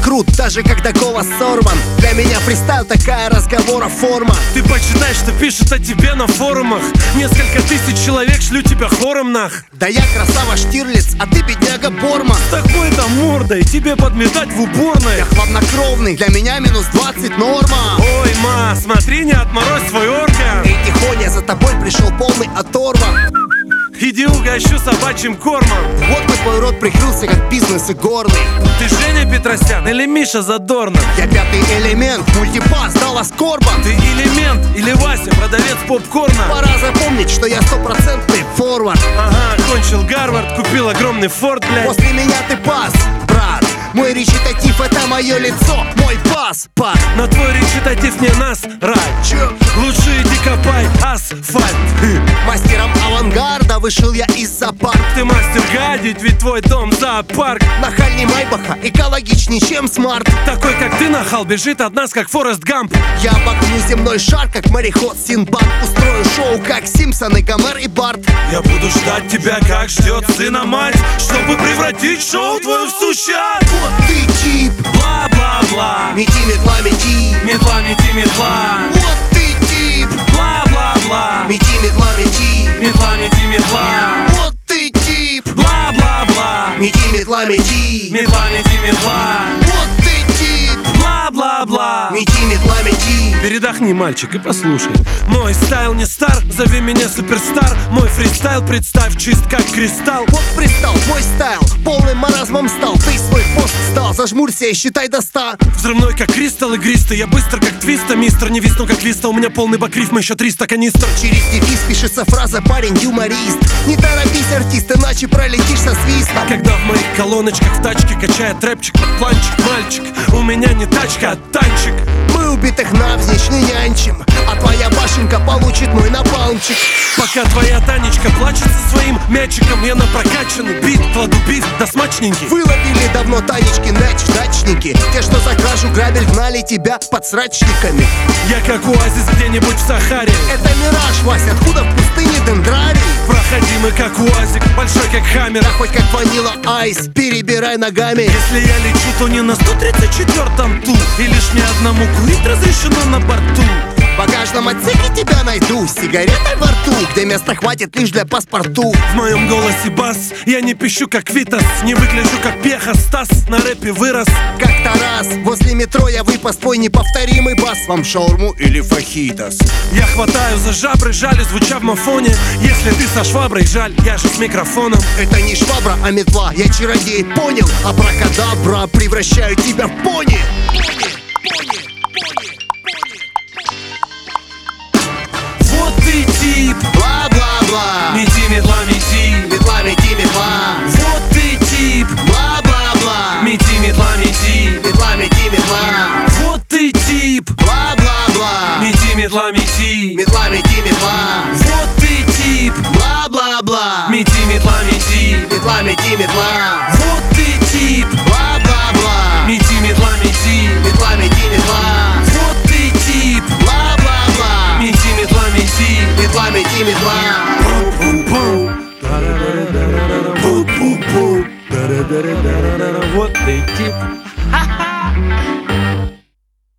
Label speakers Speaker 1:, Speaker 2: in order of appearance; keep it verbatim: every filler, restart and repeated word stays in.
Speaker 1: крут, даже когда голос сорван. Для меня фристайл такая разговора форма.
Speaker 2: Ты почитай, что пишут о тебе на форумах. Несколько тысяч человек шлю тебя хором нах.
Speaker 1: Да я красава Штирлиц, а ты бедняга Борма.
Speaker 2: С такой-то мордой тебе подметать в уборной.
Speaker 1: Я хладнокровный, для меня минус двадцать норма.
Speaker 2: Ой, ма, смотри, не отморозь свой орган.
Speaker 1: Эй, тихоня, за тобой пришел полный оторва.
Speaker 2: Иди угощу собачьим кормом.
Speaker 1: Вот бы твой рот прикрылся, как бизнес и горный.
Speaker 2: Ты Женя Петросян или Миша Задорнов?
Speaker 1: Я пятый элемент, мультипас, Даллас Корбан.
Speaker 2: Ты элемент или Вася, продавец попкорна?
Speaker 1: Пора запомнить, что я стопроцентный форвард.
Speaker 2: Ага, кончил Гарвард, купил огромный форт, блядь.
Speaker 1: После меня ты пас, брат. Мой речитатив — это мое лицо, мой пас, пас.
Speaker 2: На твой речитатив не насрать.
Speaker 1: Чё?
Speaker 2: Лучше иди копай асфальт.
Speaker 1: Мастером авангарда вышел я из-за парк.
Speaker 2: Ты мастер гадить, ведь твой дом зоопарк.
Speaker 1: Нахальней Майбаха, экологичней, чем смарт.
Speaker 2: Такой, как ты, нахал, бежит от нас, как Форест Гамп.
Speaker 1: Я обогну земной шар, как мореход Синбад. Устрою шоу, как Симпсоны, Гомер и Барт.
Speaker 2: Я буду ждать тебя, как ждет сына мать, чтобы превратить шоу твою в сущат.
Speaker 1: Вот ты тип,
Speaker 2: Бла-бла-бла,
Speaker 1: мети, метла, мети.
Speaker 2: метла, мети, метла.
Speaker 1: Вот ты тип,
Speaker 2: Бла-бла-бла,
Speaker 1: мети, метла, мети.
Speaker 2: метла, мети, метла.
Speaker 1: Вот ты тип,
Speaker 2: Бла-бла-бла,
Speaker 1: мети, метла, мети.
Speaker 2: метла, мети, метла.
Speaker 1: Вот ты тип,
Speaker 2: Бла-бла-бла.
Speaker 1: мети, метла, мети.
Speaker 2: Передохни, мальчик, и послушай. Мой стайл не стар, зови меня суперстар. Мой фристайл представь чист как кристалл.
Speaker 1: Вот пристал, твой стайл полным маразмом стал. Ты свой пост стал, зажмурься и считай до ста.
Speaker 2: Взрывной как кристалл игристый, я быстро как твиста. Мистер, не висну как листа, у меня полный бак рифма, еще триста канистр.
Speaker 1: Через девиз пишется фраза «парень юморист». Не торопись, артист, иначе пролетишь со свистом.
Speaker 2: Когда в моих колоночках в тачке качает рэпчик под планчик, мальчик, у меня не тачка, а танчик.
Speaker 1: Мы убитых навзничь не нянчим, а твоя башенка получит мой напалмчик.
Speaker 2: Пока твоя Танечка плачет со своим мячиком, я на прокачанный бит кладу бит да смачненький.
Speaker 1: Выловили давно Танечки мяч дачники. Те, что за кражу грабель, гнали тебя под срачниками.
Speaker 2: Я как оазис где-нибудь в Сахаре.
Speaker 1: Это мираж, Вася, откуда в пустыне дендрарий?
Speaker 2: Проходимый как уазик, большой как хаммер.
Speaker 1: Да хоть как ванила айс, перебирай ногами.
Speaker 2: Если я лечу, то не на сто тридцать четвёртом ту, и лишь мне одному курить разрешено на борту.
Speaker 1: В багажном отсеке тебя найду с сигаретой во рту, где места хватит лишь для паспорту.
Speaker 2: В моем голосе бас, я не пищу как Витас, не выгляжу как Пеха, Стас на рэпе вырос.
Speaker 1: Как-то раз возле метро я выпас твой неповторимый бас. Вам шаурму или фахитос?
Speaker 2: Я хватаю за жабры, жаль, звуча в мафоне. Если ты со шваброй, жаль, я же с микрофоном.
Speaker 1: Это не швабра, а метла, я чародей, понял? Абракадабра, превращаю тебя в пони. Пони, пони.